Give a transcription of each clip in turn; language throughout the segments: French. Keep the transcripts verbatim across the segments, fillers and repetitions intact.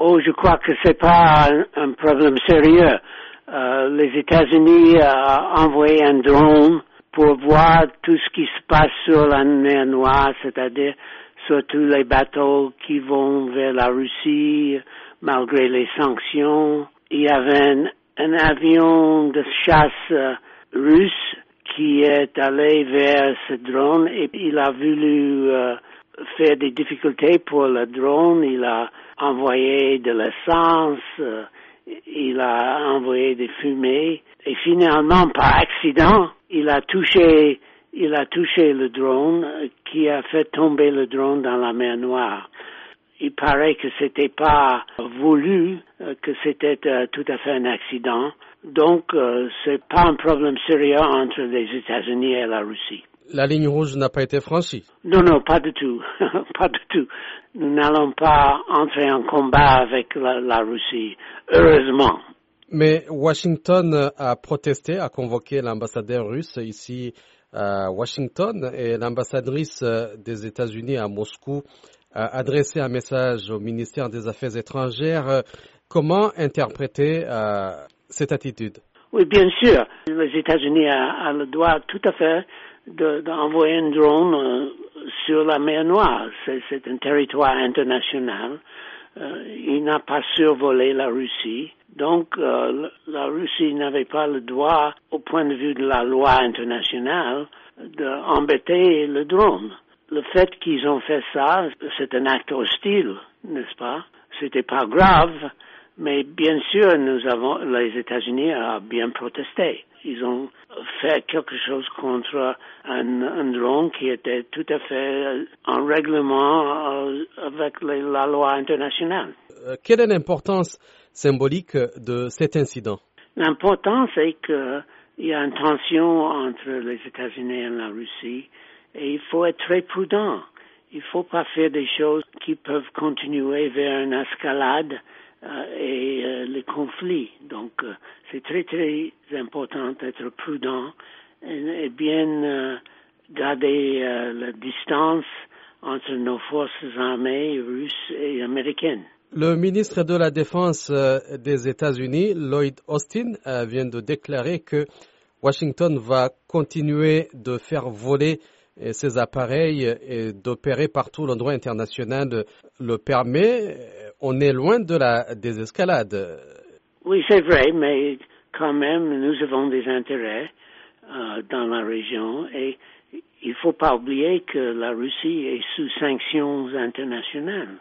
Oh, je crois que c'est pas un, un problème sérieux. Euh, les États-Unis ont envoyé un drone pour voir tout ce qui se passe sur la mer Noire, c'est-à-dire sur tous les bateaux qui vont vers la Russie, malgré les sanctions. Il y avait un, un avion de chasse euh, russe qui est allé vers ce drone et il a voulu euh, faire des difficultés pour le drone. Il a envoyé de l'essence, euh, il a envoyé des fumées et finalement, par accident, il a touché, il a touché le drone qui a fait tomber le drone dans la mer Noire. Il paraît que c'était pas voulu, que c'était euh, tout à fait un accident. Donc, euh, c'est pas un problème sérieux entre les États-Unis et la Russie. La ligne rouge n'a pas été franchie? Non, non, pas du tout. Pas du tout. Nous n'allons pas entrer en combat avec la, la Russie, heureusement. Mais Washington a protesté, a convoqué l'ambassadeur russe ici à Washington et l'ambassadrice des États-Unis à Moscou a adressé un message au ministère des Affaires étrangères. Comment interpréter euh, cette attitude? Oui, bien sûr. Les États-Unis ont le droit tout à fait d'envoyer un drone euh, sur la mer Noire. C'est, c'est un territoire international. Euh, il n'a pas survolé la Russie. Donc, euh, la Russie n'avait pas le droit, au point de vue de la loi internationale, d'embêter le drone. Le fait qu'ils ont fait ça, c'est un acte hostile, n'est-ce pas? C'était pas grave, mais bien sûr, nous avons, les États-Unis ont bien protesté. Ils ont fait quelque chose contre un, un drone qui était tout à fait en règlement euh, avec les, la loi internationale. Euh, quelle est l'importance symbolique de cet incident? L'important, c'est qu'il y a une tension entre les États-Unis et la Russie et il faut être très prudent. Il ne faut pas faire des choses qui peuvent continuer vers une escalade euh, et euh, les conflits. Donc, euh, c'est très, très important d'être prudent et, et bien euh, garder euh, la distance entre nos forces armées russes et américaines. Le ministre de la Défense des États-Unis, Lloyd Austin, vient de déclarer que Washington va continuer de faire voler ses appareils et d'opérer partout où le droit international le permet. On est loin de la désescalade. Oui, c'est vrai, mais quand même, nous avons des intérêts euh, dans la région et il ne faut pas oublier que la Russie est sous sanctions internationales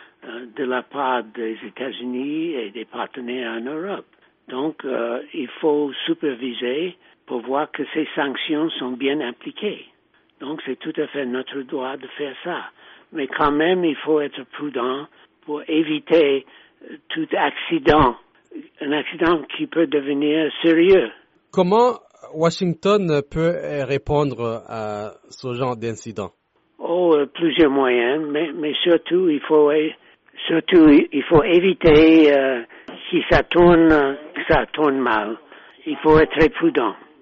de la part des États-Unis et des partenaires en Europe. Donc, euh, il faut superviser pour voir que ces sanctions sont bien appliquées. Donc, c'est tout à fait notre droit de faire ça. Mais quand même, il faut être prudent pour éviter tout accident, un accident qui peut devenir sérieux. Comment Washington peut répondre à ce genre d'incident? Oh, plusieurs moyens, mais, mais surtout, il faut... Surtout, il faut éviter euh, si ça tourne, que ça tourne mal. Il faut être très prudent.